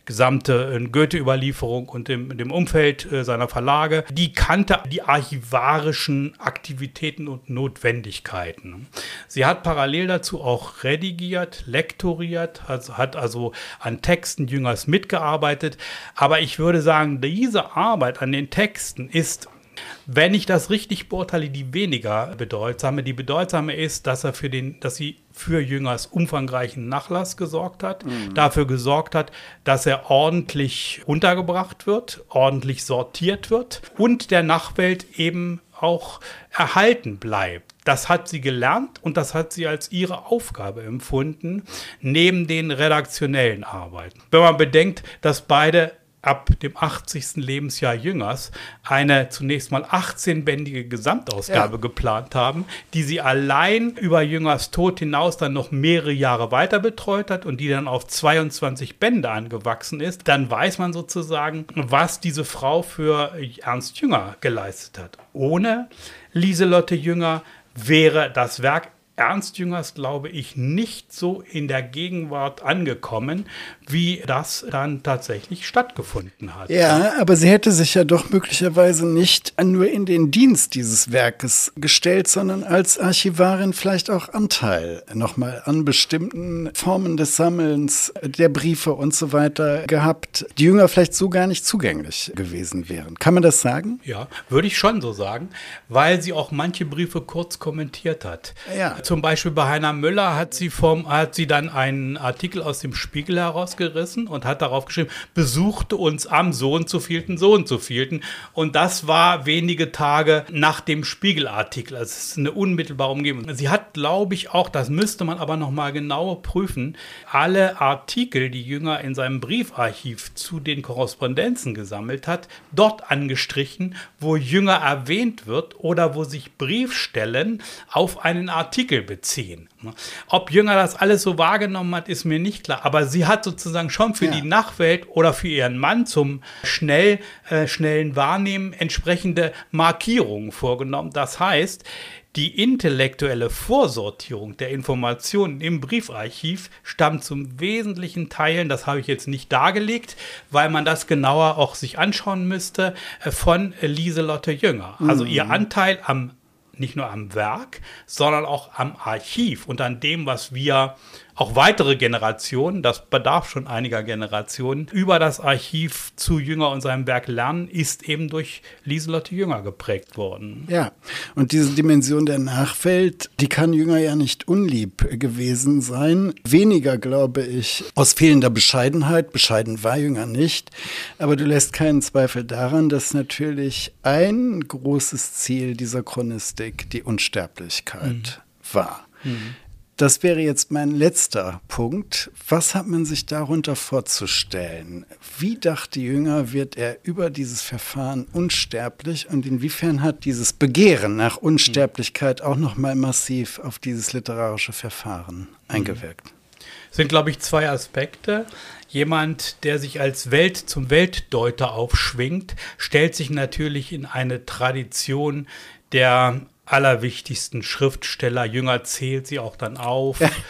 gesamte Goethe-Überlieferung und dem, dem Umfeld seiner Verlage. Die kannte die archivarischen Aktivitäten und Notwendigkeiten. Sie hat parallel dazu auch redigiert, lektoriert, also hat also an Texten Jüngers mitgearbeitet. Aber ich würde sagen, diese Arbeit an den Texten ist, wenn ich das richtig beurteile, die weniger bedeutsame. Die bedeutsame ist, dass er für den, dass sie für Jüngers umfangreichen Nachlass gesorgt hat, mhm. dafür gesorgt hat, dass er ordentlich untergebracht wird, ordentlich sortiert wird und der Nachwelt eben auch erhalten bleibt. Das hat sie gelernt und das hat sie als ihre Aufgabe empfunden, neben den redaktionellen Arbeiten. Wenn man bedenkt, dass beide ab dem achtzigsten Lebensjahr Jüngers eine zunächst mal achtzehnbändige Gesamtausgabe ja. geplant haben, die sie allein über Jüngers Tod hinaus dann noch mehrere Jahre weiter betreut hat und die dann auf zweiundzwanzig Bände angewachsen ist, dann weiß man sozusagen, was diese Frau für Ernst Jünger geleistet hat. Ohne Lieselotte Jünger wäre das Werk Ernst Jüngers, glaube ich, nicht so in der Gegenwart angekommen, wie das dann tatsächlich stattgefunden hat. Ja, aber sie hätte sich ja doch möglicherweise nicht nur in den Dienst dieses Werkes gestellt, sondern als Archivarin vielleicht auch Anteil nochmal an bestimmten Formen des Sammelns, der Briefe und so weiter gehabt, die Jünger vielleicht so gar nicht zugänglich gewesen wären. Kann man das sagen? Ja, würde ich schon so sagen, weil sie auch manche Briefe kurz kommentiert hat. Ja. Zum Beispiel bei Heiner Müller hat sie, vom, hat sie dann einen Artikel aus dem Spiegel herausgerissen und hat darauf geschrieben, besuchte uns am so und so vielten, so und so vielten. Und das war wenige Tage nach dem Spiegelartikel. Also es ist eine unmittelbare Umgebung. Sie hat, glaube ich, auch, das müsste man aber nochmal genauer prüfen, alle Artikel, die Jünger in seinem Briefarchiv zu den Korrespondenzen gesammelt hat, dort angestrichen, wo Jünger erwähnt wird oder wo sich Briefstellen auf einen Artikel beziehen. Ob Jünger das alles so wahrgenommen hat, ist mir nicht klar. Aber sie hat sozusagen schon für ja. die Nachwelt oder für ihren Mann zum schnell, äh, schnellen Wahrnehmen entsprechende Markierungen vorgenommen. Das heißt, die intellektuelle Vorsortierung der Informationen im Briefarchiv stammt zum wesentlichen Teil, das habe ich jetzt nicht dargelegt, weil man das genauer auch sich anschauen müsste, von Lieselotte Jünger. Also mhm. ihr Anteil am nicht nur am Werk, sondern auch am Archiv und an dem, was wir, auch weitere Generationen, das bedarf schon einiger Generationen, über das Archiv zu Jünger und seinem Werk lernen, ist eben durch Lieselotte Jünger geprägt worden. Ja, und diese Dimension der Nachwelt, die kann Jünger ja nicht unlieb gewesen sein. Weniger, glaube ich, aus fehlender Bescheidenheit. Bescheiden war Jünger nicht. Aber du lässt keinen Zweifel daran, dass natürlich ein großes Ziel dieser Chronistik die Unsterblichkeit mhm. war. Mhm. Das wäre jetzt mein letzter Punkt. Was hat man sich darunter vorzustellen? Wie dachte Jünger, wird er über dieses Verfahren unsterblich und inwiefern hat dieses Begehren nach Unsterblichkeit auch nochmal massiv auf dieses literarische Verfahren eingewirkt? Es sind, glaube ich, zwei Aspekte. Jemand, der sich als Welt zum Weltdeuter aufschwingt, stellt sich natürlich in eine Tradition der allerwichtigsten Schriftsteller, Jünger zählt sie auch dann auf, ja.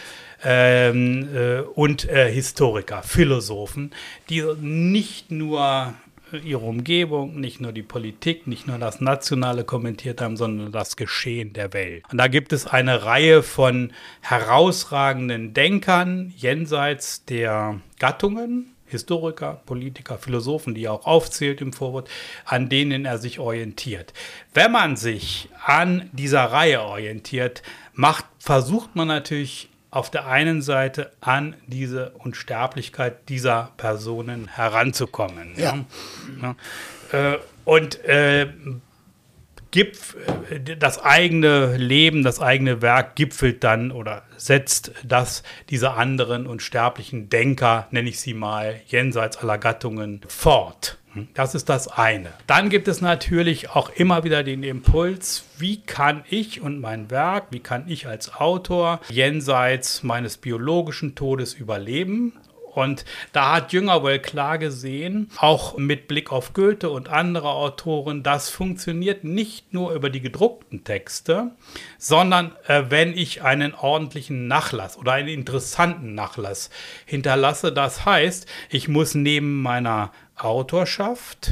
ähm, äh, und äh, Historiker, Philosophen, die nicht nur ihre Umgebung, nicht nur die Politik, nicht nur das Nationale kommentiert haben, sondern das Geschehen der Welt. Und da gibt es eine Reihe von herausragenden Denkern jenseits der Gattungen, Historiker, Politiker, Philosophen, die er auch aufzählt im Vorwort, an denen er sich orientiert. Wenn man sich an dieser Reihe orientiert, macht, versucht man natürlich auf der einen Seite an diese Unsterblichkeit dieser Personen heranzukommen. Ja. Ja. Ja. Und äh, Gipf, das eigene Leben, das eigene Werk gipfelt dann oder setzt das dieser anderen unsterblichen Denker, nenne ich sie mal, jenseits aller Gattungen fort. Das ist das eine. Dann gibt es natürlich auch immer wieder den Impuls, wie kann ich und mein Werk, wie kann ich als Autor jenseits meines biologischen Todes überleben? Und da hat Jünger wohl klar gesehen, auch mit Blick auf Goethe und andere Autoren, das funktioniert nicht nur über die gedruckten Texte, sondern äh, wenn ich einen ordentlichen Nachlass oder einen interessanten Nachlass hinterlasse. Das heißt, ich muss neben meiner Autorschaft,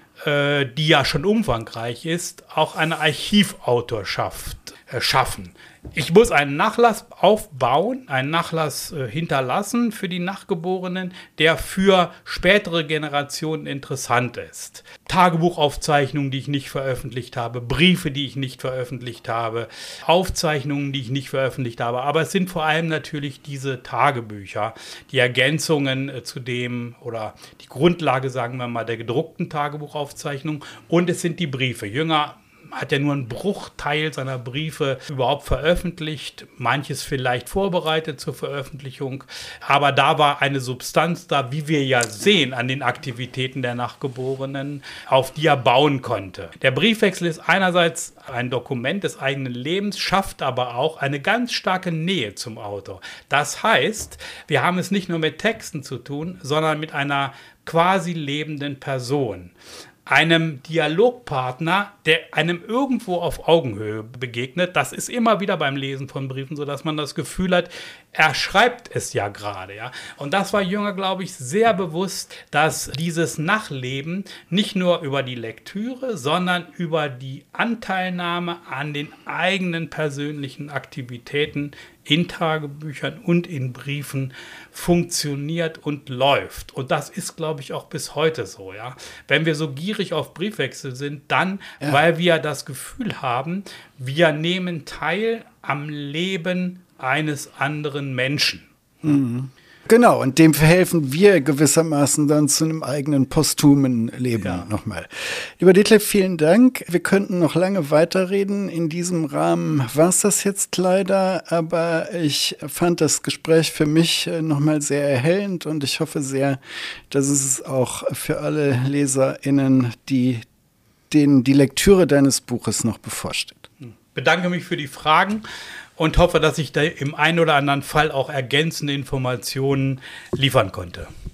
äh, die ja schon umfangreich ist, auch eine Archivautorschaft äh, schaffen. Ich muss einen Nachlass aufbauen, einen Nachlass äh, hinterlassen für die Nachgeborenen, der für spätere Generationen interessant ist. Tagebuchaufzeichnungen, die ich nicht veröffentlicht habe, Briefe, die ich nicht veröffentlicht habe, Aufzeichnungen, die ich nicht veröffentlicht habe. Aber es sind vor allem natürlich diese Tagebücher, die Ergänzungen äh, zu dem oder die Grundlage, sagen wir mal, der gedruckten Tagebuchaufzeichnung. Und es sind die Briefe. Jünger hat ja nur einen Bruchteil seiner Briefe überhaupt veröffentlicht, manches vielleicht vorbereitet zur Veröffentlichung, aber da war eine Substanz da, wie wir ja sehen an den Aktivitäten der Nachgeborenen, auf die er bauen konnte. Der Briefwechsel ist einerseits ein Dokument des eigenen Lebens, schafft aber auch eine ganz starke Nähe zum Autor. Das heißt, wir haben es nicht nur mit Texten zu tun, sondern mit einer quasi lebenden Person. Einem Dialogpartner, der einem irgendwo auf Augenhöhe begegnet. Das ist immer wieder beim Lesen von Briefen so, dass man das Gefühl hat, er schreibt es ja gerade. Ja? Und das war Jünger, glaube ich, sehr bewusst, dass dieses Nachleben nicht nur über die Lektüre, sondern über die Anteilnahme an den eigenen persönlichen Aktivitäten in Tagebüchern und in Briefen funktioniert und läuft. Und das ist, glaube ich, auch bis heute so. Ja? Wenn wir so gierig auf Briefwechsel sind, dann, ja. weil wir das Gefühl haben, wir nehmen teil am Leben eines anderen Menschen. Mhm. Genau, und dem verhelfen wir gewissermaßen dann zu einem eigenen posthumen Leben ja. nochmal. Lieber Detlef, vielen Dank. Wir könnten noch lange weiterreden. In diesem Rahmen war es das jetzt leider, aber ich fand das Gespräch für mich nochmal sehr erhellend und ich hoffe sehr, dass es auch für alle LeserInnen, die denen die Lektüre deines Buches noch bevorsteht. Ich bedanke mich für die Fragen und hoffe, dass ich da im einen oder anderen Fall auch ergänzende Informationen liefern konnte.